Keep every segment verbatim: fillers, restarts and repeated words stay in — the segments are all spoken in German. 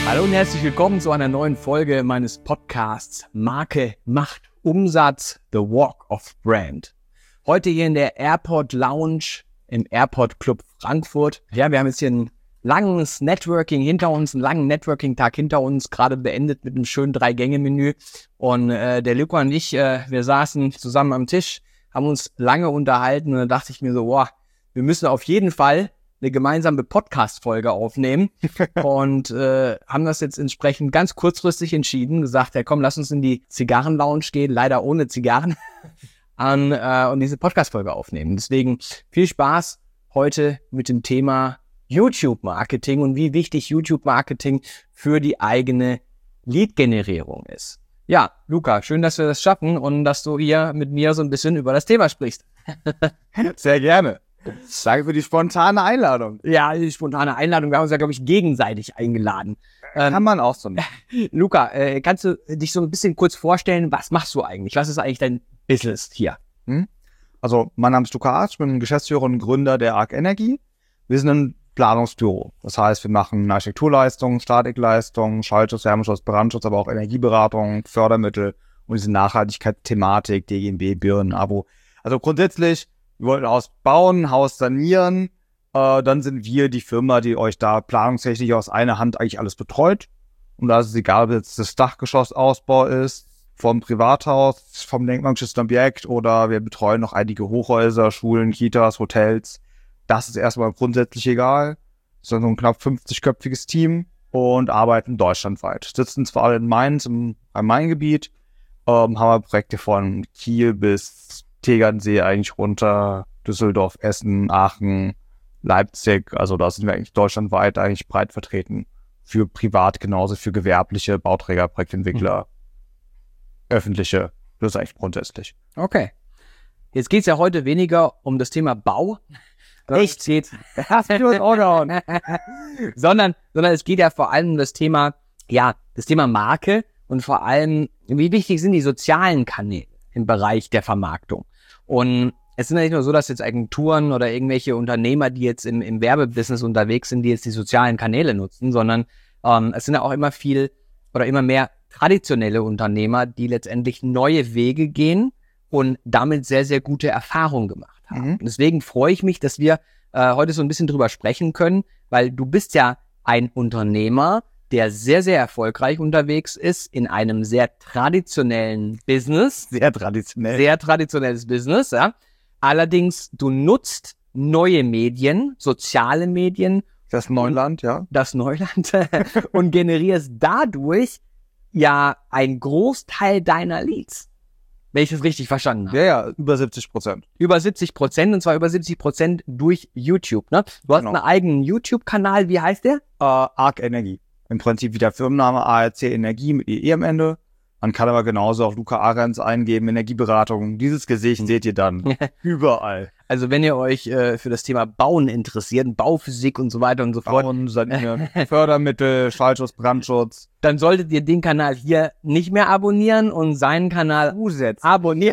Hallo und herzlich willkommen zu einer neuen Folge meines Podcasts Marke macht Umsatz, The Walk of Brand. Heute hier in der Airport Lounge im Airport Club Frankfurt. Ja, wir haben jetzt hier ein langes Networking hinter uns, einen langen Networking-Tag hinter uns, gerade beendet mit einem schönen Drei-Gänge-Menü. Und äh, der Luca und ich, äh, wir saßen zusammen am Tisch, haben uns lange unterhalten und dann dachte ich mir so, boah, wir müssen auf jeden Fall eine gemeinsame Podcast-Folge aufnehmen und äh, haben das jetzt entsprechend ganz kurzfristig entschieden, gesagt, ja komm, lass uns in die Zigarren-Lounge gehen, leider ohne Zigarren, an, äh, und diese Podcast-Folge aufnehmen. Deswegen viel Spaß heute mit dem Thema YouTube-Marketing und wie wichtig YouTube-Marketing für die eigene Lead-Generierung ist. Ja, Luca, schön, dass wir das schaffen und dass du hier mit mir so ein bisschen über das Thema sprichst. Sehr gerne. Danke für die spontane Einladung. Ja, die spontane Einladung. Wir haben uns ja, glaube ich, gegenseitig eingeladen. Kann ähm, man auch so machen. Luca, äh, kannst du dich so ein bisschen kurz vorstellen, was machst du eigentlich? Was ist eigentlich dein Business hier? Hm? Also, mein Name ist Luca Arzt, ich bin Geschäftsführer und Gründer der Arc Energy. Wir sind ein Planungsbüro. Das heißt, wir machen Architekturleistungen, Statikleistungen, Schallschutz, Wärmeschutz, Brandschutz, aber auch Energieberatung, Fördermittel und diese Nachhaltigkeitsthematik, D G N B, Birnen, Abo. Also grundsätzlich, wir wollten ein Haus bauen, Haus sanieren, äh, dann sind wir die Firma, die euch da planungstechnisch aus einer Hand eigentlich alles betreut. Und da ist es egal, ob jetzt das Dachgeschossausbau ist, vom Privathaus, vom denkmalgeschützten Objekt oder wir betreuen noch einige Hochhäuser, Schulen, Kitas, Hotels. Das ist erstmal grundsätzlich egal. Wir sind so ein knapp fünfzig-köpfiges Team und arbeiten deutschlandweit. Sitzen zwar in Mainz im Rhein-Main-Gebiet, ähm, haben wir Projekte von Kiel bis Tegernsee eigentlich runter, Düsseldorf, Essen, Aachen, Leipzig. Also da sind wir eigentlich deutschlandweit eigentlich breit vertreten. Für privat genauso, für gewerbliche Bauträger, Projektentwickler, mhm. öffentliche. Das ist eigentlich grundsätzlich. Okay. Jetzt geht es ja heute weniger um das Thema Bau. Echt? Geht, sondern, sondern es geht ja vor allem um das Thema, ja, das Thema Marke und vor allem, wie wichtig sind die sozialen Kanäle im Bereich der Vermarktung. Und es sind ja nicht nur so, dass jetzt Agenturen oder irgendwelche Unternehmer, die jetzt im, im Werbebusiness unterwegs sind, die jetzt die sozialen Kanäle nutzen, sondern ähm, es sind ja auch immer viel oder immer mehr traditionelle Unternehmer, die letztendlich neue Wege gehen und damit sehr, sehr gute Erfahrungen gemacht haben. Mhm. Und deswegen freue ich mich, dass wir äh, heute so ein bisschen drüber sprechen können, weil du bist ja ein Unternehmer, der sehr, sehr erfolgreich unterwegs ist in einem sehr traditionellen Business. Sehr traditionell. Sehr traditionelles Business, ja. Allerdings, du nutzt neue Medien, soziale Medien. Das Neuland, ja. Das Neuland und generierst dadurch ja einen Großteil deiner Leads. Wenn ich das richtig verstanden habe. Ja, ja, über siebzig Prozent. Über siebzig Prozent und zwar über siebzig Prozent durch YouTube, ne? Du hast genau. einen eigenen YouTube-Kanal, wie heißt der? Äh, Arc Energy. Im Prinzip wie der Firmenname A R C Energie mit E E am Ende. Man kann aber genauso auch Luca Ahrens eingeben, Energieberatung. Dieses Gesicht seht ihr dann überall. Also wenn ihr euch äh, für das Thema Bauen interessiert, Bauphysik und so weiter und so fort. Bauen, Sanieren, Fördermittel, Schallschutz, Brandschutz. Dann solltet ihr den Kanal hier nicht mehr abonnieren und seinen Kanal umsetzen. Abonnieren.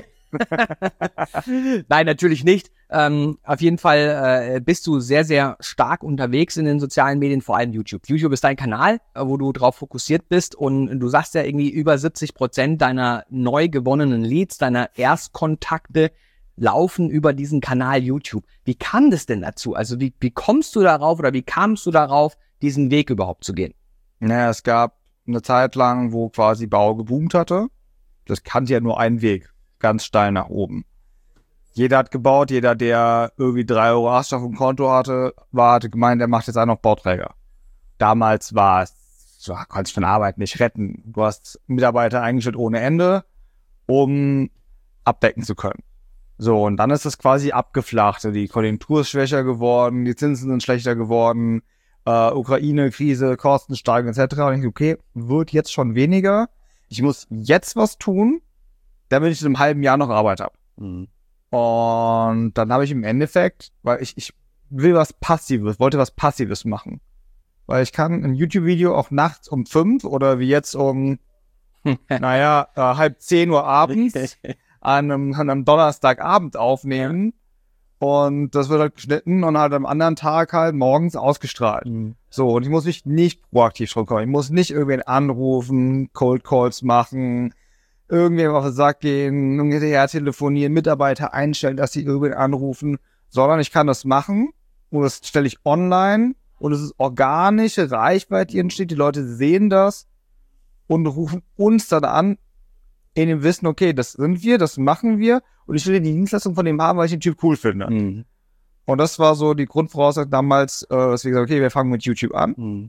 Nein, natürlich nicht. Ähm, auf jeden Fall äh, bist du sehr, sehr stark unterwegs in den sozialen Medien, vor allem YouTube. YouTube ist dein Kanal, wo du drauf fokussiert bist und du sagst ja irgendwie über siebzig Prozent deiner neu gewonnenen Leads, deiner Erstkontakte laufen über diesen Kanal YouTube. Wie kam das denn dazu? Also wie, wie kommst du darauf oder wie kamst du darauf, diesen Weg überhaupt zu gehen? Naja, es gab eine Zeit lang, wo quasi Bau geboomt hatte. Das kannte ja nur einen Weg. Ganz steil nach oben. Jeder hat gebaut, jeder, der irgendwie drei Euro Arsch auf dem Konto hatte, war, hatte gemeint, er macht jetzt auch noch Bauträger. Damals war es, du konntest von Arbeit nicht retten. Du hast Mitarbeiter eingestellt ohne Ende, um abdecken zu können. So, und dann ist es quasi abgeflacht. Die Konjunktur ist schwächer geworden, die Zinsen sind schlechter geworden, äh, Ukraine-Krise, Kostensteigerung et cetera. Und ich denke, okay, wird jetzt schon weniger. Ich muss jetzt was tun, damit ich in einem halben Jahr noch Arbeit habe. Mhm. Und dann habe ich im Endeffekt, weil ich, ich will was Passives, wollte was Passives machen. Weil ich kann ein YouTube-Video auch nachts um fünf oder wie jetzt um, naja, äh, halb zehn Uhr abends an einem, an einem Donnerstagabend aufnehmen Und das wird halt geschnitten und halt am anderen Tag halt morgens ausgestrahlt. Mhm. So, und ich muss mich nicht proaktiv drum kümmern. Ich muss nicht irgendwen anrufen, Cold Calls machen, irgendwem auf den Sack gehen, hinterher telefonieren, Mitarbeiter einstellen, dass sie irgendwen anrufen, sondern ich kann das machen und das stelle ich online und es ist organische Reichweite, die entsteht. Die Leute sehen das und rufen uns dann an, in dem Wissen, okay, das sind wir, das machen wir und ich will die Dienstleistung von dem haben, weil ich den Typ cool finde. Mhm. Und das war so die Grundvoraussetzung damals, äh, dass wir gesagt haben, okay, wir fangen mit YouTube an. Mhm.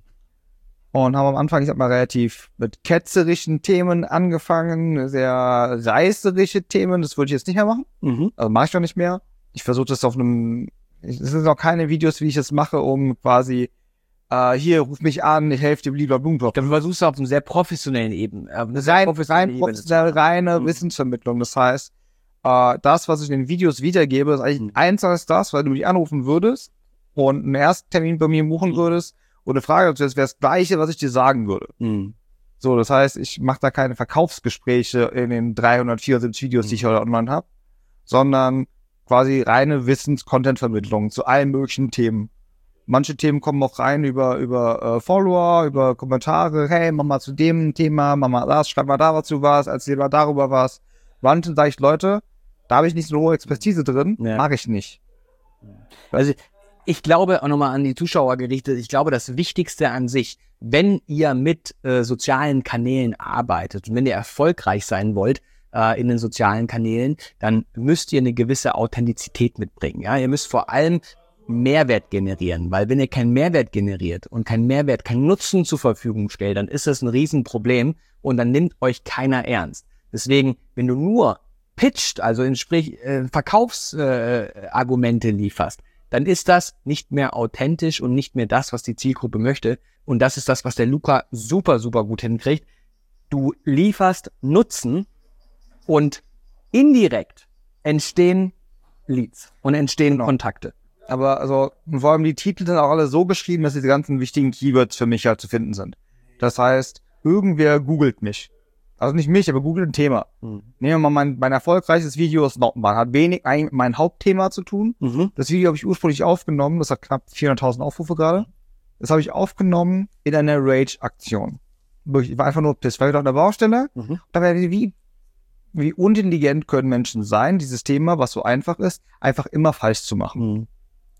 Und haben am Anfang, ich sag mal, relativ mit ketzerischen Themen angefangen, sehr reißerische Themen, das würde ich jetzt nicht mehr machen. Mhm. Also mache ich doch nicht mehr. Ich versuche das auf einem, es sind noch keine Videos, wie ich das mache, um quasi, äh, hier, ruf mich an, ich helfe dir, lieber Blumentopf. Du versuchst auf einer sehr professionellen Ebene. Äh, eine sehr Rein, professionelle rein Ebene professionelle, zu- reine Mhm. Wissensvermittlung. Das heißt, äh, das, was ich in den Videos wiedergebe, ist eigentlich Mhm. eins als das, weil du mich anrufen würdest und einen Ersttermin bei mir buchen Mhm. würdest und eine Frage dazu ist, wäre das Gleiche, was ich dir sagen würde. Mhm. So, das heißt, ich mache da keine Verkaufsgespräche in den dreihundertvierundsiebzig Videos, die ich heute online habe, sondern quasi reine Wissens-Content-Vermittlung zu allen möglichen Themen. Manche Themen kommen auch rein über über äh, Follower, über Kommentare. Hey, mach mal zu dem Thema, mach mal das, schreib mal dazu was, erzähl mal darüber was. Manchen sage ich, Leute, da habe ich nicht so eine hohe Expertise drin, Ja. mache ich nicht. Also ich glaube, auch nochmal an die Zuschauer gerichtet, ich glaube, das Wichtigste an sich, wenn ihr mit äh, sozialen Kanälen arbeitet und wenn ihr erfolgreich sein wollt äh, in den sozialen Kanälen, dann müsst ihr eine gewisse Authentizität mitbringen. Ja? Ihr müsst vor allem Mehrwert generieren, weil wenn ihr keinen Mehrwert generiert und keinen Mehrwert, keinen Nutzen zur Verfügung stellt, dann ist das ein Riesenproblem und dann nimmt euch keiner ernst. Deswegen, wenn du nur pitcht, also in sprich äh, Verkaufsargumente äh, lieferst, dann ist das nicht mehr authentisch und nicht mehr das, was die Zielgruppe möchte. Und das ist das, was der Luca super, super gut hinkriegt. Du lieferst Nutzen und indirekt entstehen Leads und entstehen Genau. Kontakte. Aber also, und vor allem die Titel sind auch alle so geschrieben, dass diese ganzen wichtigen Keywords für mich halt zu finden sind. Das heißt, irgendwer googelt mich. Also nicht mich, aber googelt ein Thema. Mhm. Nehmen wir mal mein, mein erfolgreichstes Video ist Nottenbahn. Hat wenig eigentlich mit meinem Hauptthema zu tun. Mhm. Das Video habe ich ursprünglich aufgenommen. Das hat knapp vierhunderttausend Aufrufe gerade. Das habe ich aufgenommen in einer Rage-Aktion. Wirklich, ich war einfach nur piss, weil ich auf der Baustelle. Mhm. Da wäre wie, wie unintelligent können Menschen sein, dieses Thema, was so einfach ist, einfach immer falsch zu machen. Mhm.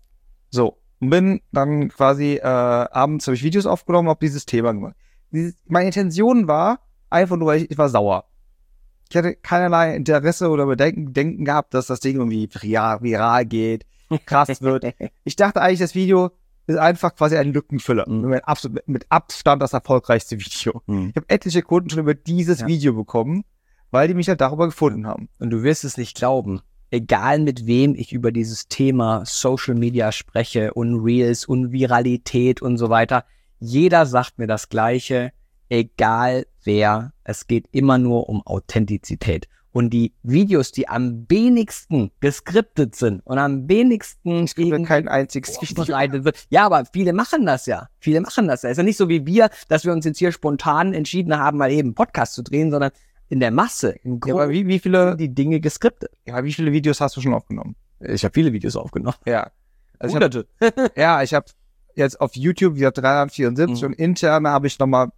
So, und bin dann quasi, äh, abends habe ich Videos aufgenommen, habe dieses Thema gemacht. Dieses, meine Intention war, einfach nur, weil ich, ich war sauer. Ich hatte keinerlei Interesse oder Bedenken Denken gehabt, dass das Ding irgendwie viral, viral geht, krass wird. Ich dachte eigentlich, das Video ist einfach quasi ein Lückenfüller. Mhm. Mit, absolut, mit Abstand das erfolgreichste Video. Mhm. Ich habe etliche Kunden schon über dieses Ja. Video bekommen, weil die mich halt darüber gefunden haben. Und du wirst es nicht glauben. Egal mit wem ich über dieses Thema Social Media spreche und Reels und Viralität und so weiter, jeder sagt mir das Gleiche, egal wer, es geht immer nur um Authentizität. Und die Videos, die am wenigsten geskriptet sind und am wenigsten Es gibt ja kein einziges Video. vorbereitet wird. Ja, aber viele machen das ja. Viele machen das ja. Es ist ja nicht so wie wir, dass wir uns jetzt hier spontan entschieden haben, mal eben einen Podcast zu drehen, sondern in der Masse, im Ja, Großen aber wie, wie viele, sind die Dinge geskriptet. ja, wie viele Videos hast du schon aufgenommen? Ich habe viele Videos aufgenommen. Ja. Also ich hab, Hunderte. ja, ich habe jetzt auf YouTube wieder dreihundertvierundsiebzig Mhm. und interne habe ich nochmal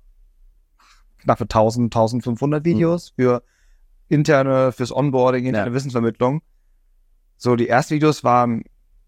knappe tausend, eintausendfünfhundert Videos für interne, fürs Onboarding, interne Ja. Wissensvermittlung. So, die ersten Videos waren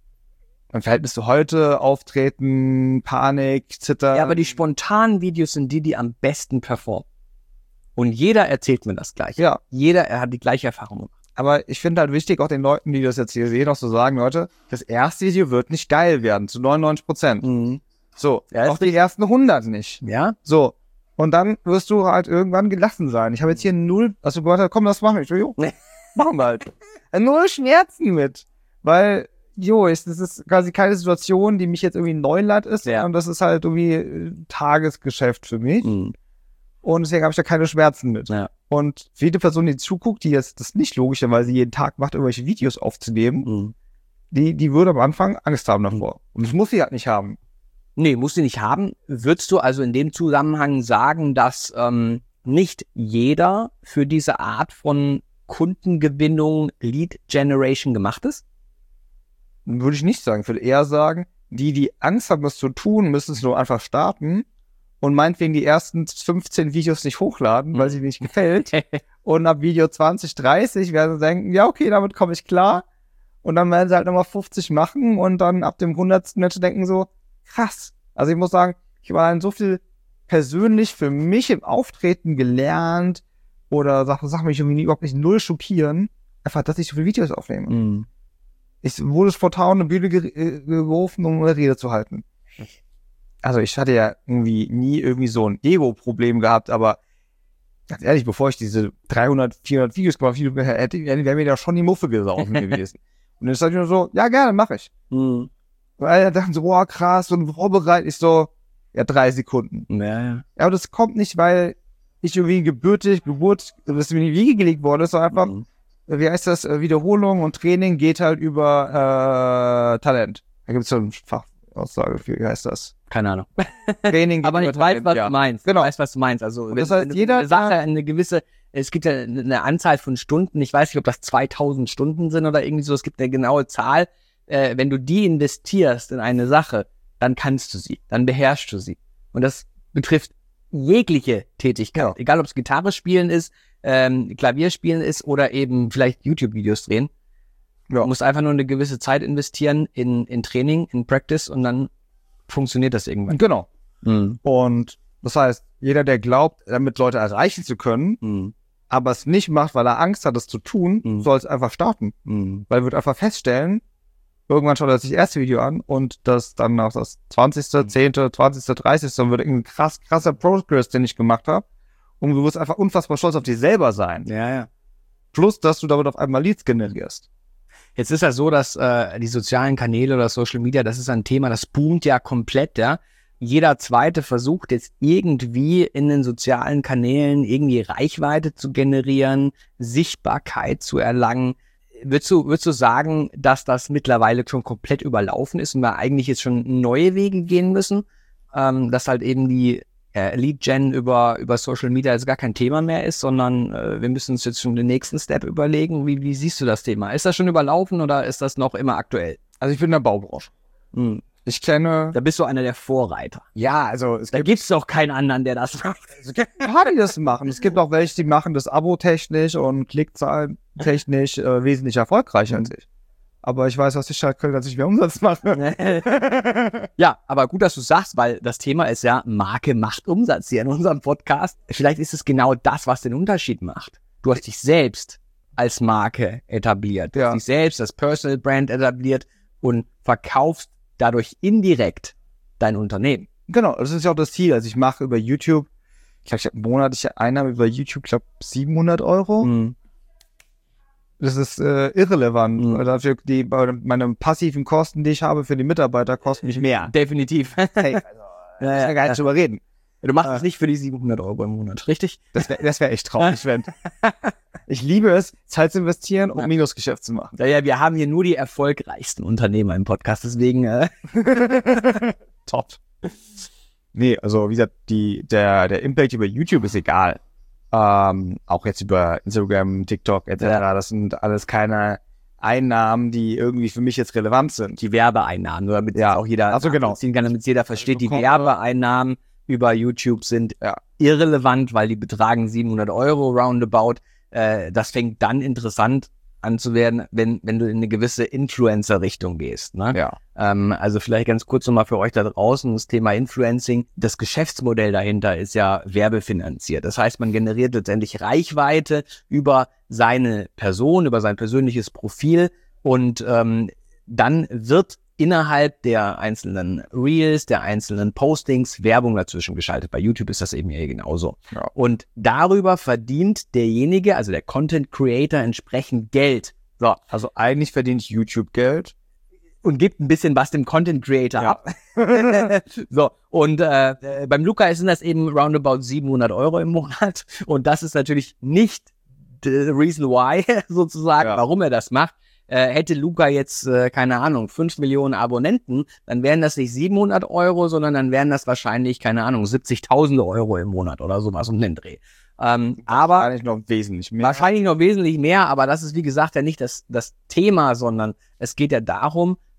im Verhältnis zu heute, Auftreten, Panik, Zittern. Ja, aber die spontanen Videos sind die, die am besten performen. Und jeder erzählt mir das Gleiche. Ja, Jeder er hat die gleiche Erfahrung gemacht. aber ich finde halt wichtig, auch den Leuten, die das jetzt hier sehen, auch zu sagen, Leute, das erste Video wird nicht geil werden, zu neunundneunzig Prozent. So, Ja, ist auch die ersten hundert nicht. Ja? So, und dann wirst du halt irgendwann gelassen sein. Ich habe jetzt hier null, also du gesagt hast, komm, das machen wir. Ich so, jo, machen wir halt. Null Schmerzen mit. Weil, jo, ist, das ist quasi keine Situation, die mich jetzt irgendwie Neuland ist, Ja. sondern das ist halt irgendwie äh, Tagesgeschäft für mich. Mhm. Und deswegen habe ich da keine Schmerzen mit. Ja. Und für jede Person, die zuguckt, die jetzt das nicht logischerweise jeden Tag macht, irgendwelche Videos aufzunehmen, Mhm. die, die würde am Anfang Angst haben davor. Und das muss sie halt nicht haben. Nee, musst du nicht haben. Würdest du also in dem Zusammenhang sagen, dass ähm, nicht jeder für diese Art von Kundengewinnung, Lead Generation gemacht ist? Würde ich nicht sagen. Ich würde eher sagen, die, die Angst haben, das zu tun, müssen es nur einfach starten und meinetwegen die ersten fünfzehn Videos nicht hochladen, weil sie nicht gefällt. Und ab Video zwanzig, dreißig werden sie denken, ja, okay, damit komme ich klar. Und dann werden sie halt nochmal fünfzig machen und dann ab dem hundertsten Menschen denken so, krass. Also ich muss sagen, ich habe dann so viel persönlich für mich im Auftreten gelernt oder Sachen, Sachen mich irgendwie überhaupt nicht null schockieren, einfach, dass ich so viele Videos aufnehme. Mhm. Ich wurde spontan eine Bühne ge- gerufen, um eine Rede zu halten. Also ich hatte ja irgendwie nie irgendwie so ein Ego-Problem gehabt, aber ganz ehrlich, bevor ich diese dreihundert, vierhundert Videos gemacht hätte, wäre mir da schon die Muffe gesaufen gewesen. Und dann sag ich nur so, ja gerne, mach ich. Mhm. Weil er dachten so, boah krass, und vorbereitet ich so, ja drei Sekunden. Ja, ja. Ja, aber das kommt nicht, weil ich irgendwie gebürtig, Geburt, das mir in die Wiege gelegt wurde, ist doch einfach, Mhm. wie heißt das, Wiederholung und Training geht halt über äh, Talent. Da gibt es so eine Fachaussage für, wie heißt das? Keine Ahnung. Training geht Aber über ich weiß, Talent, was ja. du meinst. Genau. Ich weiß, was du meinst. Also, wenn, das heißt, wenn du jeder- eine Sache, eine gewisse, es gibt ja eine Anzahl von Stunden, ich weiß nicht, ob das zweitausend Stunden sind oder irgendwie so, es gibt eine genaue Zahl. Äh, wenn du die investierst in eine Sache, dann kannst du sie, dann beherrschst du sie. Und das betrifft jegliche Tätigkeit. Ja. Egal, ob es Gitarre spielen ist, ähm, Klavier spielen ist oder eben vielleicht YouTube-Videos drehen. Ja. Du musst einfach nur eine gewisse Zeit investieren in, in Training, in Practice und dann funktioniert das irgendwann. Genau. Mhm. Und das heißt, jeder, der glaubt, damit Leute erreichen zu können, Mhm. aber es nicht macht, weil er Angst hat, das zu tun, Mhm. soll es einfach starten. Mhm. Weil er wird einfach feststellen, irgendwann schaut er sich das erste Video an und das dann noch das zwanzigste, zehnte, zwanzigste, dreißigste wird irgendein krass, krasser Progress, den ich gemacht habe. Und du wirst einfach unfassbar stolz auf dich selber sein. Ja, ja. Plus, dass du damit auf einmal Leads generierst. Jetzt ist ja so, dass äh, die sozialen Kanäle oder Social Media, das ist ein Thema, das boomt ja komplett, ja. Jeder Zweite versucht jetzt irgendwie in den sozialen Kanälen irgendwie Reichweite zu generieren, Sichtbarkeit zu erlangen. Würdest du, würdest du sagen, dass das mittlerweile schon komplett überlaufen ist und wir eigentlich jetzt schon neue Wege gehen müssen, ähm, dass halt eben die äh, Lead-Gen über, über Social Media jetzt gar kein Thema mehr ist, sondern äh, wir müssen uns jetzt schon den nächsten Step überlegen. Wie, wie siehst du das Thema? Ist das schon überlaufen oder ist das noch immer aktuell? Also ich bin in der Baubranche. Hm. Ich kenne... Da bist du einer der Vorreiter. Ja, also es Da gibt, gibt's doch keinen anderen, der das macht. es gibt ein paar, die das machen. Es gibt auch welche, die machen das abo-technisch und Klickzahlen-technisch äh, wesentlich erfolgreicher als ich. Aber ich weiß, was ich halt könnte, dass ich mehr Umsatz mache. Ja, aber gut, dass du sagst, weil das Thema ist ja, Marke macht Umsatz hier in unserem Podcast. Vielleicht ist es genau das, was den Unterschied macht. Du hast dich selbst als Marke etabliert. Du Ja. hast dich selbst als Personal Brand etabliert und verkaufst dadurch indirekt dein Unternehmen. Genau, das ist ja auch das Ziel. Also ich mache über YouTube, ich glaube, ich habe monatliche Einnahmen über YouTube, ich glaube siebenhundert Euro. Mhm. Das ist äh, irrelevant. Mhm. Weil dafür die, bei meine passiven Kosten, die ich habe für die Mitarbeiter, kosten mich mehr. Definitiv. Hey, also, Ja, ist ja gar nicht drüber reden. Du machst Äh. es nicht für die siebenhundert Euro im Monat, richtig? Das wäre das wär echt traurig, wenn. Ich liebe es, Zeit zu investieren und Ja. Minusgeschäft zu machen. Ja, ja, wir haben hier nur die erfolgreichsten Unternehmer im Podcast, deswegen äh, Top. Nee, also wie gesagt, die, der, der Impact über YouTube ist egal. Ähm, auch jetzt über Instagram, TikTok et cetera. Ja. Das sind alles keine Einnahmen, die irgendwie für mich jetzt relevant sind. die Werbeeinnahmen, nur damit Ja. das auch jeder Ach so, genau. nachvollziehen kann, damit jeder versteht, die bekomme- Werbeeinnahmen über YouTube sind Ja. irrelevant, weil die betragen siebenhundert Euro roundabout. Äh, das fängt dann interessant an zu werden, wenn, wenn du in eine gewisse Influencer-Richtung gehst. Ne? Ja. Ähm, also vielleicht ganz kurz nochmal für euch da draußen, das Thema Influencing. Das Geschäftsmodell dahinter ist ja werbefinanziert. Das heißt, man generiert letztendlich Reichweite über seine Person, über sein persönliches Profil und ähm, dann wird innerhalb der einzelnen Reels, der einzelnen Postings Werbung dazwischen geschaltet. Bei YouTube ist das eben hier genauso. Ja. Und darüber verdient derjenige, also der Content Creator, entsprechend Geld. So. Also eigentlich verdient YouTube Geld. Und gibt ein bisschen was dem Content Creator Ja. ab. So, und äh, äh, beim Luca sind das eben roundabout siebenhundert Euro im Monat. Und das ist natürlich nicht the reason why, sozusagen, Ja. warum er das macht. Äh, hätte Luca jetzt, äh, keine Ahnung, fünf Millionen Abonnenten, dann wären das nicht siebenhundert Euro, sondern dann wären das wahrscheinlich, keine Ahnung, siebzigtausend Euro im Monat oder sowas um den Dreh. Ähm, aber Eigentlich noch wesentlich mehr. wahrscheinlich noch wesentlich mehr, aber das ist, wie gesagt, ja nicht das, das Thema, sondern es geht ja darum,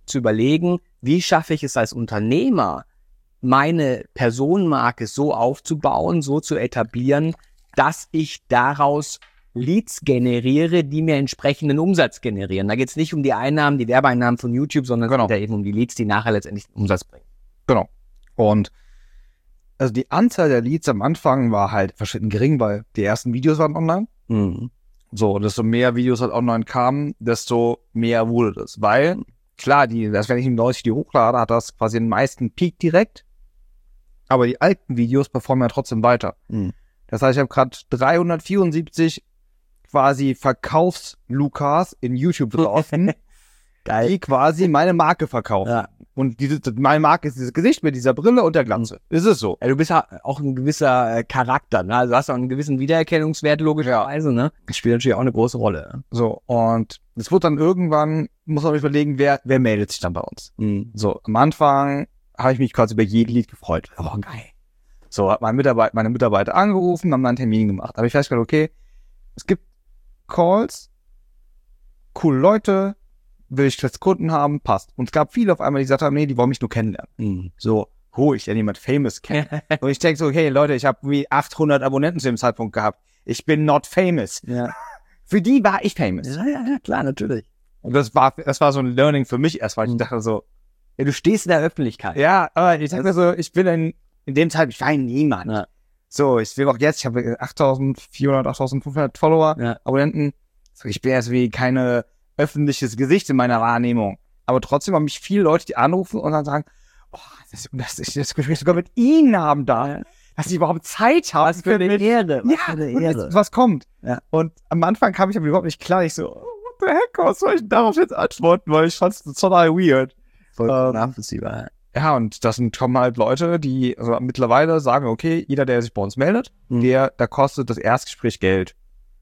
zu überlegen, wie schaffe ich es als Unternehmer, meine Personenmarke so aufzubauen, so zu etablieren, dass ich daraus Leads generiere, die mir entsprechenden Umsatz generieren. Da geht es nicht um die Einnahmen, die Werbeeinnahmen von YouTube, sondern Genau. es geht ja eben um die Leads, die nachher letztendlich den Umsatz bringen. Genau. Und also die Anzahl der Leads am Anfang war halt verschwindend gering, weil die ersten Videos waren online. Mhm. So, desto mehr Videos halt online kamen, desto mehr wurde das. Weil, klar, die, das wenn ich im neunzig die hochlade, hat das quasi den meisten Peak direkt. Aber die alten Videos performen ja trotzdem weiter. Mhm. Das heißt, ich habe gerade dreihundertvierundsiebzig quasi Verkaufs-Lukas in YouTube draußen, Geil. die quasi meine Marke verkaufen. Ja. Und diese, meine Marke ist dieses Gesicht mit dieser Brille und der Glanze. Ist es so? Ja, du bist ja auch ein gewisser äh, Charakter, ne? Also du hast auch einen gewissen Wiedererkennungswert, logischerweise, ne? Das spielt natürlich auch eine große Rolle. Ne? So, und es wird dann irgendwann, muss man sich überlegen, wer, wer meldet sich dann bei uns. Mhm. So, am Anfang habe ich mich quasi über jeden Lied gefreut. Oh, geil. So, hat mein Mitarbeiter, meine Mitarbeiter angerufen, haben dann einen Termin gemacht. Aber ich festgestellt, okay, es gibt Calls, coole Leute, will ich jetzt Kunden haben, passt. Und es gab viele auf einmal, die gesagt haben, nee, die wollen mich nur kennenlernen. Mhm. So, ho, ich denn jemand famous kennen. Und ich denke so, okay, Leute, ich habe wie achthundert Abonnenten zu dem Zeitpunkt gehabt. Ich bin not famous. Ja. Für die war ich famous. Ja, ja, ja, klar, natürlich. Und das war, das war so ein Learning für mich erst, weil ich dachte so, Ja, du stehst in der Öffentlichkeit. ja, aber ich dachte so, ich bin ein, in dem Zeit, ich war ein niemand. Ja. So, ich will auch jetzt, ich habe achttausendvierhundert, achttausendfünfhundert Follower, Ja. Abonnenten. So, ich bin jetzt wie keine öffentliches Gesicht in meiner Wahrnehmung. Aber trotzdem haben mich viele Leute, die anrufen und dann sagen, oh, das, das, ich das Gespräch sogar mit Ihnen haben da, Ja. dass Sie überhaupt Zeit haben. Was für eine Ehre. Was Ja, für eine und Ehre. jetzt, was kommt. Ja. Und am Anfang kam ich aber überhaupt nicht klar. Ich so, oh, what the heck, was soll ich denn darauf jetzt antworten? Weil ich fand es total weird. Vollkommen ähm, nachvollziehbar. Ja, und das sind kommen halt Leute, die also mittlerweile sagen, okay, jeder, der sich bei uns meldet, Mhm. der, da kostet das Erstgespräch Geld.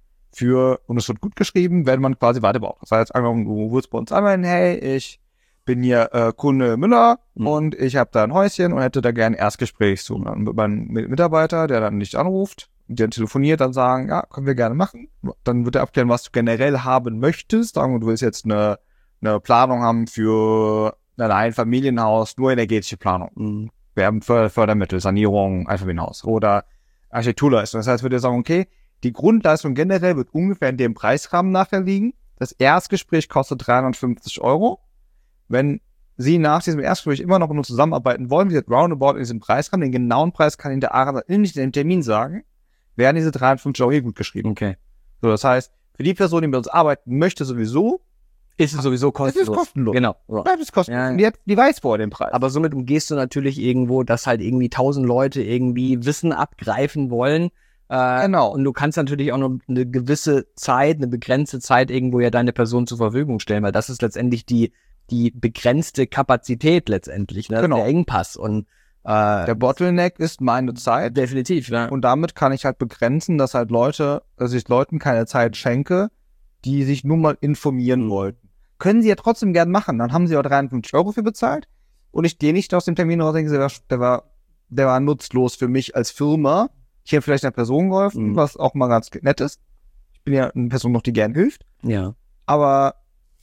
Für, und es wird gut geschrieben, wenn man quasi weiter braucht. Das heißt, angenommen, du würdest bei uns anmelden, hey, ich bin hier äh, Kunde Müller Mhm. und ich habe da ein Häuschen und hätte da gerne ein Erstgespräch. So, dann wird mein Mitarbeiter, der dann nicht anruft, der telefoniert, dann sagen, ja, können wir gerne machen. Dann wird er abklären, was du generell haben möchtest. Sagen wir, du willst jetzt eine, eine Planung haben für ein Einfamilienhaus, nur energetische Planung. Mhm. Wir haben Förder Fördermittel, Sanierung, Einfamilienhaus oder Architekturleistung. Das heißt, würde er sagen, okay, die Grundleistung generell wird ungefähr in dem Preisrahmen nachher liegen. Das Erstgespräch kostet dreihundertfünfzig Euro. Wenn Sie nach diesem Erstgespräch immer noch mit uns zusammenarbeiten wollen, wie gesagt, roundabout in diesem Preisrahmen, den genauen Preis kann Ihnen der Ara nicht in dem Termin sagen, werden diese dreihundertfünfzig Euro hier gut geschrieben. Okay. So, das heißt, für die Person, die mit uns arbeiten möchte, sowieso, Ist es sowieso es kostenlos. ist kostenlos. Genau. Ja. Bleibt es kostenlos. Ja. Und Die, hat, die weiß vorher den Preis. Aber somit umgehst du natürlich irgendwo, dass halt irgendwie tausend Leute irgendwie Wissen abgreifen wollen. Äh, Genau. Und du kannst natürlich auch noch eine gewisse Zeit, eine begrenzte Zeit irgendwo ja deine Person zur Verfügung stellen, weil das ist letztendlich die, die begrenzte Kapazität letztendlich, ne? Genau. Der Engpass. Und äh, Der Bottleneck ist meine Zeit. definitiv, ja. Und damit kann ich halt begrenzen, dass halt Leute, dass ich Leuten keine Zeit schenke, die sich nur mal informieren Mhm. wollten. Können sie ja trotzdem gern machen. Dann haben sie auch dreihundertfünfzig Euro für bezahlt. Und ich gehe nicht aus dem Termin raus und denke, der war, der war, der war nutzlos für mich als Firma. Ich habe vielleicht einer Person geholfen, Mhm. was auch mal ganz nett ist. Ich bin ja eine Person noch, die gern hilft. Ja, Aber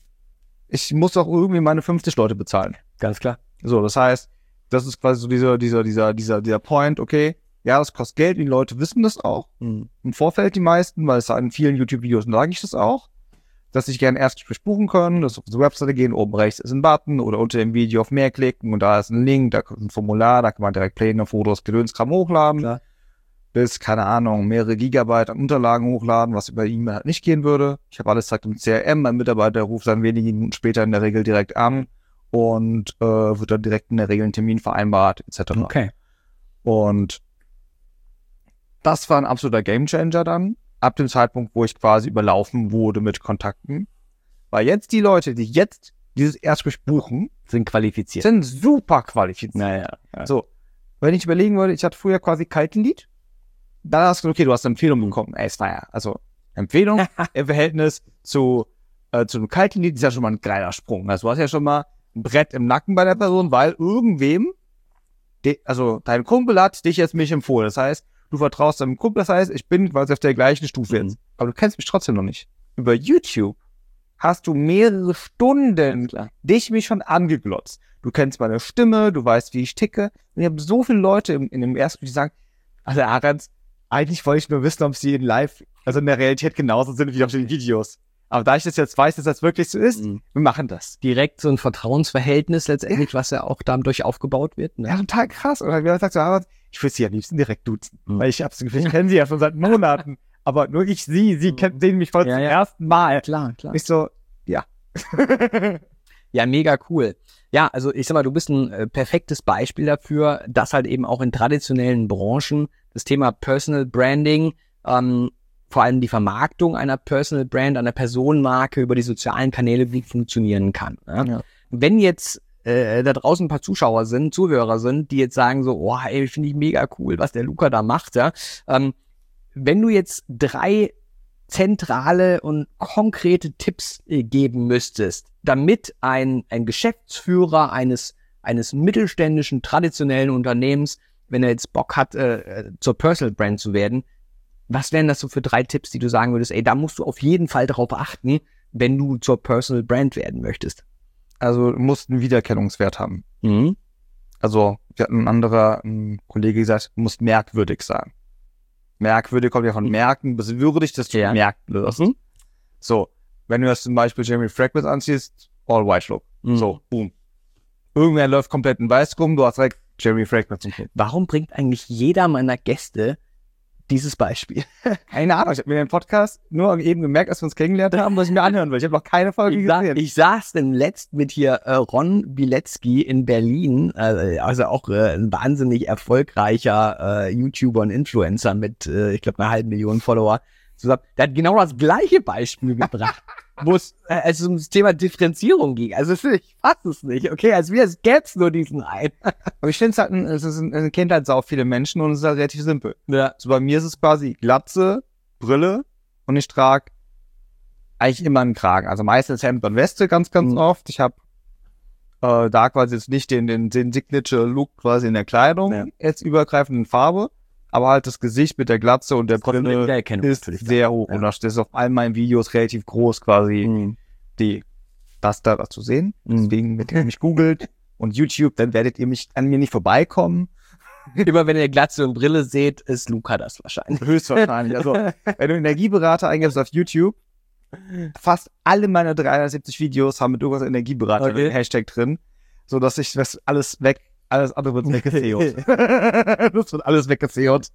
ich muss auch irgendwie meine fünfzig Leute bezahlen. ganz klar. So, das heißt, das ist quasi so dieser, dieser, dieser, dieser, dieser Point, okay, ja, das kostet Geld, die Leute wissen das auch. Mhm. Im Vorfeld die meisten, weil es in vielen YouTube-Videos sage ich das auch, dass sich gerne ein Erstgespräch buchen können, dass sie auf unsere Webseite gehen, oben rechts ist ein Button oder unter dem Video auf mehr klicken und da ist ein Link, da ist ein Formular, da kann man direkt Pläne, Fotos, Gedönskram hochladen. Klar. Bis, keine Ahnung, mehrere Gigabyte an Unterlagen hochladen, was über E-Mail halt nicht gehen würde. Ich habe alles direkt im C R M, mein Mitarbeiter ruft dann wenige Minuten später in der Regel direkt an und äh, wird dann direkt in der Regel ein Termin vereinbart, et cetera. Okay. Und das war ein absoluter Gamechanger dann, ab dem Zeitpunkt, wo ich quasi überlaufen wurde mit Kontakten. Weil jetzt die Leute, die jetzt dieses Erstgespräch buchen, Sind qualifiziert. sind super qualifiziert. Naja. Ja. So, wenn ich überlegen würde, ich hatte früher quasi kalten Lied, dann hast du, okay, du hast eine Empfehlung bekommen. Ey, es war ja, also Empfehlung im Verhältnis zu, äh, zu einem kalten Lied ist ja schon mal ein geiler Sprung. Also du hast ja schon mal ein Brett im Nacken bei der Person, weil irgendwem, de, also dein Kumpel hat dich jetzt mich empfohlen. Das heißt, du vertraust deinem Kumpel, das heißt, ich bin quasi auf der gleichen Stufe Mhm. jetzt. Aber du kennst mich trotzdem noch nicht. Über YouTube hast du mehrere Stunden dich mich schon angeglotzt. Du kennst meine Stimme, du weißt, wie ich ticke. Und ich habe so viele Leute in, in dem ersten, die sagen, also Ahrens, eigentlich wollte ich nur wissen, ob sie in live, also in der Realität genauso sind wie auf den Videos. Aber da ich das jetzt weiß, dass das wirklich so ist, Mhm. wir machen das. Direkt so ein Vertrauensverhältnis letztendlich, was ja auch dadurch aufgebaut wird. Ne? Ja, total krass. Und dann habe ich gesagt, so, Ahrens, ich würde sie am liebsten direkt duzen. Mhm. Weil ich hab's Gefühl, ich kenne sie ja schon seit Monaten. Aber nur ich sie, sie kennt, sehen mich heute Ja, zum ja. ersten Mal. Klar, klar. Ich so, ja. Ja, mega cool. Ja, also ich sag mal, du bist ein äh, perfektes Beispiel dafür, dass halt eben auch in traditionellen Branchen das Thema Personal Branding, ähm, vor allem die Vermarktung einer Personal Brand, einer Personenmarke über die sozialen Kanäle gut funktionieren kann. Ne? Ja. Wenn jetzt äh, da draußen ein paar Zuschauer sind, Zuhörer sind, die jetzt sagen so, oh, ey, finde ich mega cool, was der Luca da macht, ja. Ähm, wenn du jetzt drei zentrale und konkrete Tipps äh, geben müsstest, damit ein, ein Geschäftsführer eines, eines mittelständischen, traditionellen Unternehmens, wenn er jetzt Bock hat, äh, zur Personal Brand zu werden, was wären das so für drei Tipps, die du sagen würdest, ey, da musst du auf jeden Fall drauf achten, wenn du zur Personal Brand werden möchtest? Also du musst einen Wiedererkennungswert haben. Mhm. Also, wir hatten ein anderer ein Kollege gesagt, du musst merkwürdig sein. Merkwürdig kommt ja von merken, bist würdig, dass du Ja. merkt wirst. Mhm. So, wenn du jetzt zum Beispiel Jeremy Fragrance anziehst, all white look. Mhm. So, boom. Irgendwer läuft komplett in weiß rum, du hast direkt Jeremy Fragrance. Warum bringt eigentlich jeder meiner Gäste dieses Beispiel? Keine Ahnung, ich habe mir den Podcast nur eben gemerkt, als wir uns kennengelernt haben, was ich mir anhören will. Ich habe noch keine Folge Ich, sa gesehen. ich saß denn letzt mit hier äh, Ron Bilecki in Berlin, äh, also auch äh, ein wahnsinnig erfolgreicher äh, YouTuber und Influencer mit, äh, ich glaube, einer halben Million Follower zusammen. Der hat genau das gleiche Beispiel gebracht, wo es äh, als es um das Thema Differenzierung ging. Also es ist- ich fasse es nicht, okay, als wäre es gäbe es nur diesen einen. Aber ich finde es halt, ein- es ist ein, es kennt halt sau viele Menschen und es ist halt relativ simpel. Ja. So bei mir ist es quasi Glatze, Brille und ich trage eigentlich immer einen Kragen. Also meistens Hemd und Weste ganz, ganz Mhm. oft. Ich habe äh, da quasi jetzt nicht den, den, den Signature-Look quasi in der Kleidung, Ja. jetzt übergreifenden Farbe, aber halt das Gesicht mit der Glatze und der Trotzdem Brille Wiedererkennung ist natürlich da. sehr hoch. Ja. Und das ist auf all meinen Videos relativ groß quasi Mhm. die, das da zu sehen. Mhm. Deswegen, wenn ihr mich googelt und YouTube, dann werdet ihr mich an mir nicht vorbeikommen. Immer wenn ihr Glatze und Brille seht, ist Luca das wahrscheinlich. Höchstwahrscheinlich. Also, wenn du Energieberater eingibst auf YouTube, fast alle meine dreihundertsiebzig Videos haben mit irgendwas Energieberater Okay. mit Hashtag drin, so dass ich das alles weg, alles andere wird weggeseot. Das wird alles weggeseot.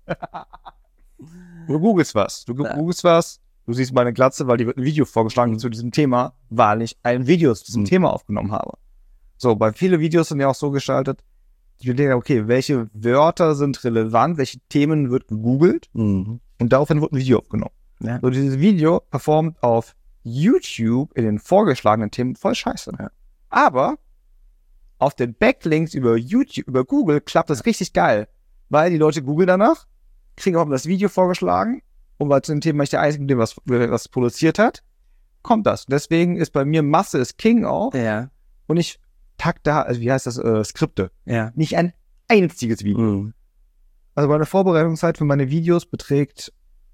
Du googelst was, du Ja. googelst was, du siehst meine Glatze, weil die wird ein Video vorgeschlagen Mhm. zu diesem Thema, weil ich ein Video zu diesem Mhm. Thema aufgenommen habe. So, bei viele Videos sind ja auch so gestaltet, ich denke, okay, welche Wörter sind relevant, welche Themen wird gegoogelt Mhm. und daraufhin wird ein Video aufgenommen. Ja. So, dieses Video performt auf YouTube in den vorgeschlagenen Themen voll scheiße. Ja. Aber auf den Backlinks über YouTube, über Google klappt das richtig geil. Weil die Leute googeln danach, kriegen auch das Video vorgeschlagen und weil zu dem Thema ich der Einzige bin, was, was produziert hat, kommt das. Deswegen ist bei mir Masse ist King auch Ja. und ich tag da, also wie heißt das, äh, Skripte. Ja. Nicht ein einziges Video. Mhm. Also meine Vorbereitungszeit für meine Videos beträgt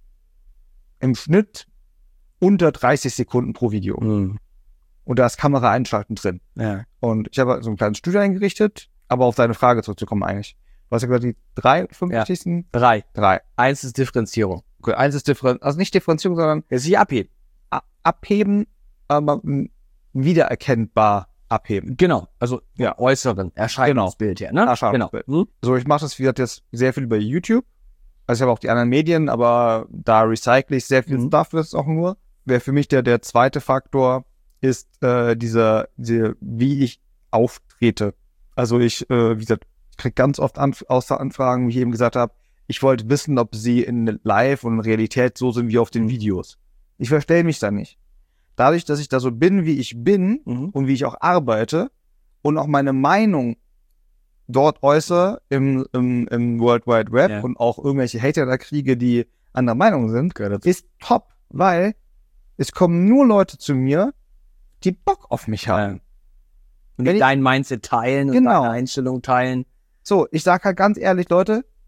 im Schnitt unter dreißig Sekunden pro Video. Mhm. Und da ist Kamera einschalten drin. Ja. Und ich habe so ein kleines Studio eingerichtet, aber auf deine Frage zurückzukommen eigentlich. Du hast ja gesagt, die drei, fünf Ja. wichtigsten? Drei. Drei. Eins ist Differenzierung. Okay, eins ist Differenzierung, also nicht Differenzierung, sondern Jetzt sich abheben. a- abheben, aber m, wiedererkennbar abheben. Genau. Also Ja. äußeren Erscheinungsbild her, ne? Erscheinungsbild. Genau. Mhm. So, ich mache das, wie gesagt, jetzt sehr viel über YouTube. Also ich habe auch die anderen Medien, aber da recycle ich sehr viel Mhm. Stuff jetzt auch nur. Wäre für mich der, der zweite Faktor ist äh, dieser, diese, wie ich auftrete. Also ich, äh, wie gesagt, ich kriege ganz oft Anf außer Anfragen, wie ich eben gesagt habe, ich wollte wissen, ob sie in Live und in Realität so sind wie auf den Videos. Ich verstelle mich da nicht. Dadurch, dass ich da so bin, wie ich bin Mhm. und wie ich auch arbeite und auch meine Meinung dort äußere im, im, im World Wide Web Ja. und auch irgendwelche Hater da kriege, die anderer Meinung sind, ist top, weil es kommen nur Leute zu mir, die Bock auf mich haben. Und Wenn ich- dein Mindset teilen und Genau. deine Einstellung teilen. So, ich sag halt ganz ehrlich, Leute,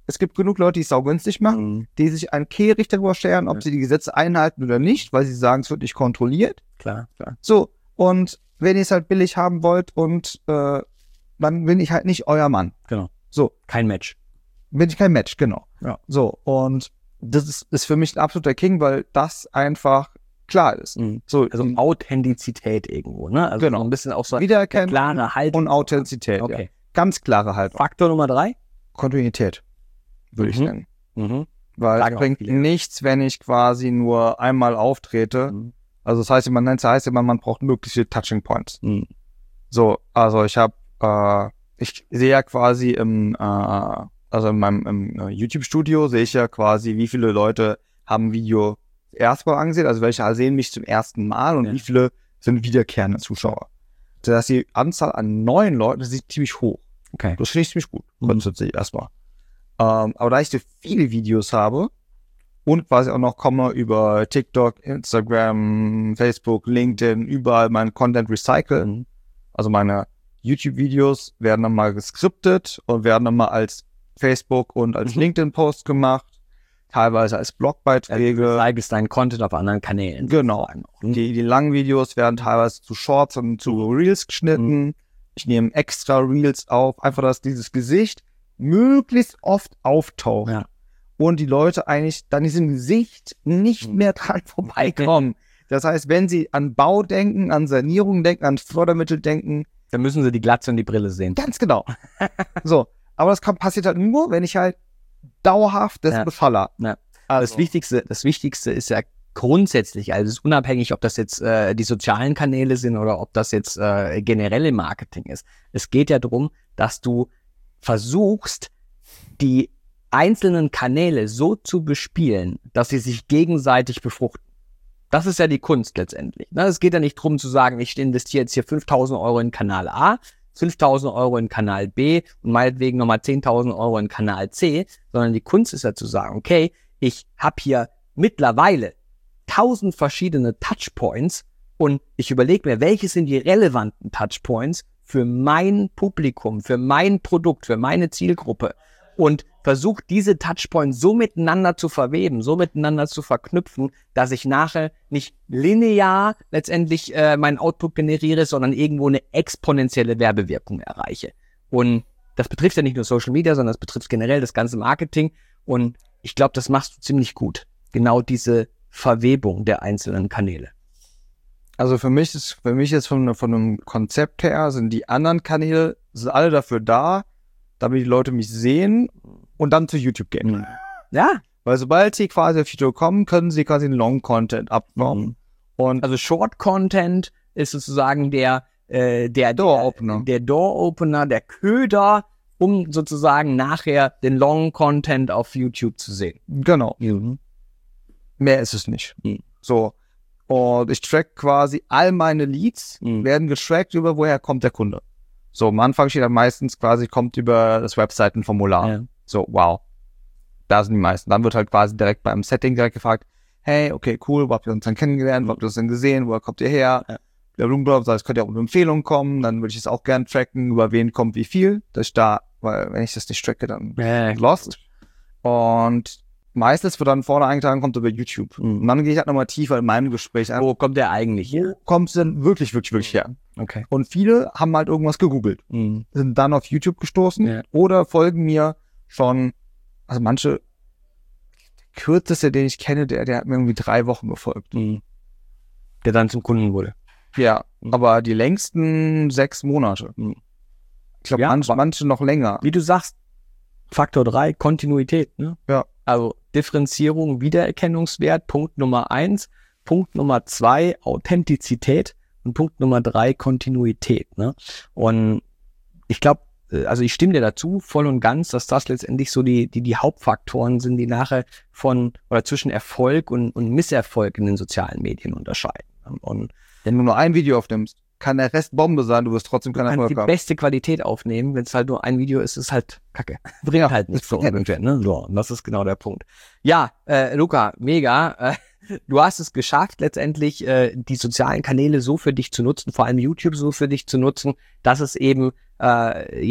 Es gibt genug Leute, die es saugünstig machen, Mhm. die sich einen Kehricht darüber scheren, ob Ja. sie die Gesetze einhalten oder nicht, weil sie sagen, es wird nicht kontrolliert. Klar, klar. So, und wenn ihr es halt billig haben wollt und äh, dann bin ich halt nicht euer Mann. Genau. So, Kein Match. bin ich kein Match, genau. Ja. So, und das ist, ist für mich ein absoluter King, weil das einfach klar ist. Mhm. So, Also die Authentizität irgendwo, ne? Also Genau. so ein bisschen auch so eine Wiedererkennen klare Haltung. und Authentizität. Ja. Okay. Ganz klare Haltung. Faktor Nummer drei? Kontinuität, würde ich Mhm. nennen. Mhm. Weil Sagen es auch bringt viele. nichts, wenn ich quasi nur einmal auftrete. Mhm. Also das heißt, man nennt es heißt immer, man braucht möglichst viele Touching Points. Mhm. So, also ich habe, äh, ich sehe ja quasi im, äh, also in meinem im, äh, YouTube-Studio sehe ich ja quasi, wie viele Leute haben ein Video erstmal angesehen, also welche sehen mich zum ersten Mal und Ja. wie viele sind wiederkehrende Zuschauer. Dass die Anzahl an neuen Leuten, das ist ziemlich hoch. Okay. Das finde ich ziemlich gut, Mhm. grundsätzlich erstmal. Ähm, aber da ich so viele Videos habe und quasi auch noch komme über TikTok, Instagram, Facebook, LinkedIn, überall meinen Content recycle, Mhm. also meine YouTube-Videos werden dann mal geskriptet und werden dann mal als Facebook und als Mhm. LinkedIn-Post gemacht, teilweise als Blogbeiträge. Du zeigst deinen Content auf anderen Kanälen. Genau. sozusagen auch. Mhm. Die, die langen Videos werden teilweise zu Shorts und zu Reels geschnitten. Ich nehme extra Reels auf, einfach, dass dieses Gesicht möglichst oft auftaucht. Ja. Und die Leute eigentlich dann diesem Gesicht nicht Mhm. mehr dran vorbeikommen. Das heißt, wenn sie an Bau denken, an Sanierung denken, an Fördermittel denken, Dann müssen sie die Glatze und die Brille sehen. ganz genau. So, aber das kann, passiert halt nur, wenn ich halt dauerhaft das Ja. befaller. Ja. Also, Das Wichtigste, das Wichtigste ist ja grundsätzlich, also es ist unabhängig, ob das jetzt äh, die sozialen Kanäle sind oder ob das jetzt äh, generelle Marketing ist. Es geht ja darum, dass du versuchst, die einzelnen Kanäle so zu bespielen, dass sie sich gegenseitig befruchten. Das ist ja die Kunst letztendlich. Ne? Es geht ja nicht darum zu sagen, ich investiere jetzt hier fünftausend Euro in Kanal A, fünftausend Euro in Kanal B und meinetwegen nochmal zehntausend Euro in Kanal C, sondern die Kunst ist ja zu sagen, okay, ich habe hier mittlerweile tausend verschiedene Touchpoints und ich überlege mir, welche sind die relevanten Touchpoints für mein Publikum, für mein Produkt, für meine Zielgruppe und versuche diese Touchpoints so miteinander zu verweben, so miteinander zu verknüpfen, dass ich nachher nicht linear letztendlich äh, meinen Output generiere, sondern irgendwo eine exponentielle Werbewirkung erreiche. Und das betrifft ja nicht nur Social Media, sondern das betrifft generell das ganze Marketing und ich glaube, das machst du ziemlich gut. Genau diese Verwebung der einzelnen Kanäle. also für mich ist, für mich ist von, von einem Konzept her, sind die anderen Kanäle, sind alle dafür da, damit die Leute mich sehen und dann zu YouTube gehen. Ja, Weil sobald sie quasi auf YouTube kommen, können sie quasi den Long-Content abbauen. Mhm. Und also Short-Content ist sozusagen der, äh, der Door-Opener. Der, der Door-Opener, der Köder, um sozusagen nachher den Long-Content auf YouTube zu sehen. genau, Mhm. mehr ist es nicht. Mhm. So. Und ich track quasi all meine Leads, Mhm. werden getrackt über, woher kommt der Kunde. So, am Anfang steht dann meistens quasi, kommt über das Webseitenformular. Ja. So, wow. Da sind die meisten. Dann wird halt quasi direkt beim Setting direkt gefragt, hey, okay, cool, wo habt ihr uns dann kennengelernt, wo habt ihr uns denn gesehen, woher kommt ihr her? Ja. Blablabla, das heißt, könnt ihr auch eine Empfehlung kommen, dann würde ich es auch gerne tracken, über wen kommt wie viel, dass ich da, weil wenn ich das nicht tracke, dann Ja, lost. Und meistens wird dann vorne eingetragen, kommt über YouTube. Mhm. Und dann gehe ich halt nochmal tiefer in meinem Gespräch ein. Wo kommt der eigentlich her? Wo kommt es denn wirklich, wirklich, wirklich her? Okay. Und viele haben halt irgendwas gegoogelt, Mhm. sind dann auf YouTube gestoßen Ja. oder folgen mir schon, also manche, der kürzeste, den ich kenne, der, der hat mir irgendwie drei Wochen gefolgt. Mhm. Der dann zum Kunden wurde. Ja, Mhm. aber die längsten sechs Monate. Mhm. Ich glaube, Ja, manche, aber- manche noch länger. Wie du sagst, Faktor drei, Kontinuität. Ne? Ja. Also Differenzierung, Wiedererkennungswert, Punkt Nummer eins. Punkt Nummer zwei, Authentizität. Und Punkt Nummer drei, Kontinuität. Ne? Und ich glaube, also ich stimme dir dazu, voll und ganz, dass das letztendlich so die, die, die Hauptfaktoren sind, die nachher von oder zwischen Erfolg und, und Misserfolg in den sozialen Medien unterscheiden. Und Wenn du nur ein Video aufnimmst, kann der Rest Bombe sein, du wirst trotzdem keinen kannst Erfolg die haben. beste Qualität aufnehmen, wenn es halt nur ein Video ist, ist halt kacke. Bringt halt nichts so ungefähr, ne? So, und das ist genau der Punkt. Ja, äh, Luca, mega. Äh, du hast es geschafft, letztendlich äh, die sozialen Kanäle so für dich zu nutzen, vor allem YouTube so für dich zu nutzen, dass es eben äh, ja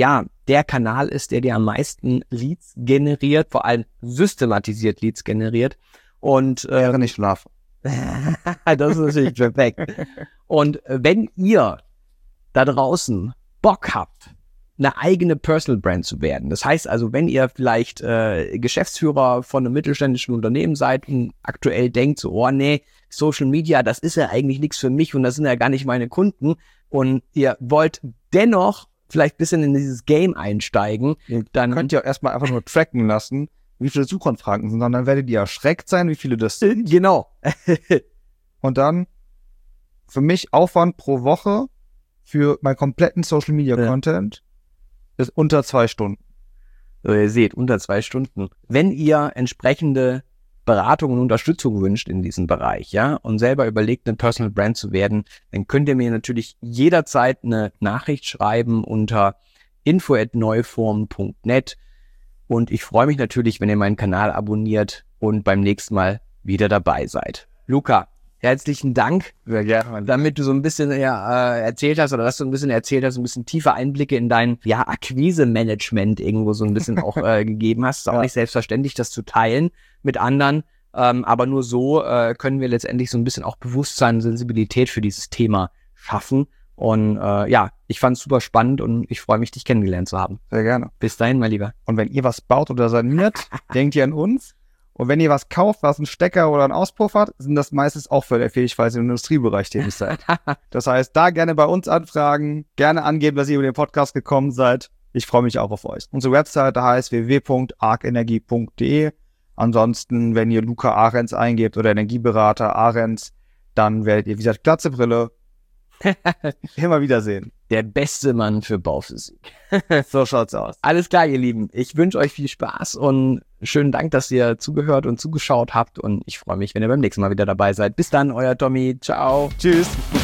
der Kanal ist, der dir am meisten Leads generiert, vor allem systematisiert Leads generiert. Und äh, Wäre nicht schlafen. das ist natürlich perfekt. Und wenn ihr da draußen Bock habt, eine eigene Personal Brand zu werden. Das heißt also, wenn ihr vielleicht äh, Geschäftsführer von einem mittelständischen Unternehmen seid und aktuell denkt so, oh nee, Social Media, das ist ja eigentlich nichts für mich und das sind ja gar nicht meine Kunden und ihr wollt dennoch vielleicht ein bisschen in dieses Game einsteigen, dann könnt ihr erstmal einfach nur tracken lassen, wie viele Suchanfragen sind, sondern dann werdet ihr erschreckt sein, wie viele das sind. Genau. Und dann für mich Aufwand pro Woche für meinen kompletten Social Media Ja. Content ist unter zwei Stunden. So, ihr seht, unter zwei Stunden. Wenn ihr entsprechende Beratung und Unterstützung wünscht in diesem Bereich, ja, und selber überlegt, eine Personal Brand zu werden, dann könnt ihr mir natürlich jederzeit eine Nachricht schreiben unter info at neuform punkt net und ich freue mich natürlich, wenn ihr meinen Kanal abonniert und beim nächsten Mal wieder dabei seid. Luca, herzlichen Dank, Sehr gerne. damit du so ein bisschen ja, äh, erzählt hast oder dass du ein bisschen erzählt hast, ein bisschen tiefe Einblicke in dein ja, Akquise-Management irgendwo so ein bisschen auch äh, gegeben hast. Ist auch Ja. nicht selbstverständlich, das zu teilen mit anderen, ähm, aber nur so äh, können wir letztendlich so ein bisschen auch Bewusstsein und Sensibilität für dieses Thema schaffen. Und äh, ja, ich fand es super spannend und ich freue mich, dich kennengelernt zu haben. Sehr gerne. Bis dahin, mein Lieber. Und wenn ihr was baut oder saniert, denkt ihr an uns. Und wenn ihr was kauft, was einen Stecker oder einen Auspuff hat, sind das meistens auch förderfähig, falls ihr im Industriebereich tätig seid. Das heißt, da gerne bei uns anfragen, gerne angeben, dass ihr über den Podcast gekommen seid. Ich freue mich auch auf euch. Unsere Webseite heißt w w w punkt arcenergie punkt d e. Ansonsten, wenn ihr Luca Ahrens eingebt oder Energieberater Ahrens, dann werdet ihr, wie gesagt, Glatzebrille immer wieder sehen. Der beste Mann für Bauphysik. So schaut's aus. Alles klar, ihr Lieben. Ich wünsche euch viel Spaß und schönen Dank, dass ihr zugehört und zugeschaut habt. Und ich freue mich, wenn ihr beim nächsten Mal wieder dabei seid. Bis dann, euer Tommy. Ciao. Tschüss.